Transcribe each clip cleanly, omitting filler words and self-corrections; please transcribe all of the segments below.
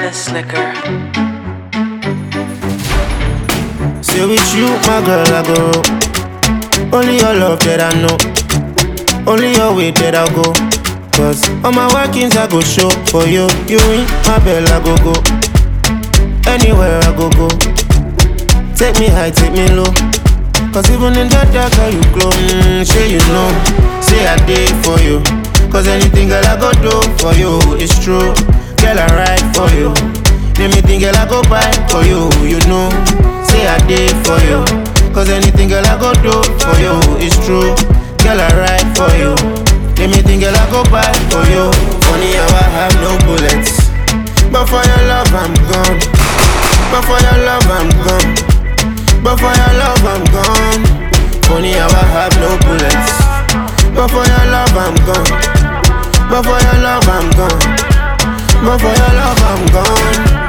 Dennis Liquor. Say with you, my girl, I go. Only your love that I know. Only your way that I go. Cause all my workings I go show for you. You ring my bell, I go go. Anywhere I go go. Take me high, take me low. Cause even in the dark, how you glow. Sure you know. Say I did for you. Cause anything girl I go do for you, it's true. Girl I ride for you. Anything girl I go buy for you, you know. Say I did for you. Cause anything girl I go do for you, it's true. Girl I ride for you. Anything girl I go buy for you. Funny how I have no bullets, but for your love I'm gone. But for your love I'm gone. But for your love I'm gone. Funny how I have no bullets, but for your love I'm gone. But for your love I'm gone. But for your love I'm gone.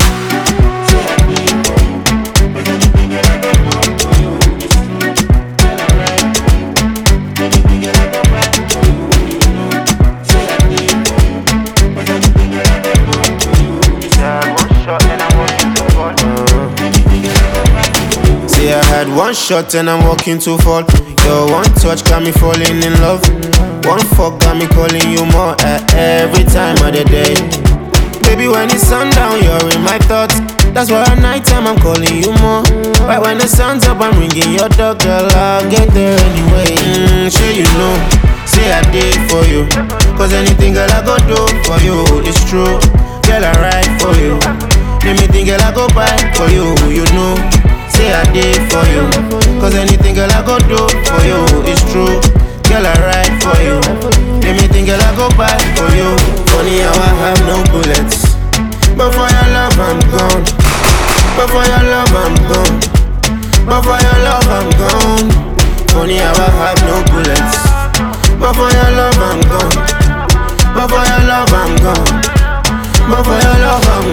See I had one shot and I'm walking too far. Your one touch got me falling in love. One fuck got me calling you more every time of the day. Baby, when it's sundown, you're in my thoughts. That's why at night time I'm calling you more. Right when the sun's up, I'm ringing your dog, girl. I'll get there anyway. Sure you know, say I did for you. Cause anything girl I go do for you, it's true. Girl I ride for you. Anything girl I go buy for you, you know. Say I did for you. Cause anything girl I go do for you, it's true. Girl I ride for you. Anything girl I go buy for you. Funny how I have no bullets, but for your love I'm gone. But for your love I'm gone. But for your love I'm gone. Funny how I have no bullets, but for your love I'm gone. But for your love I'm gone. But for your love I'm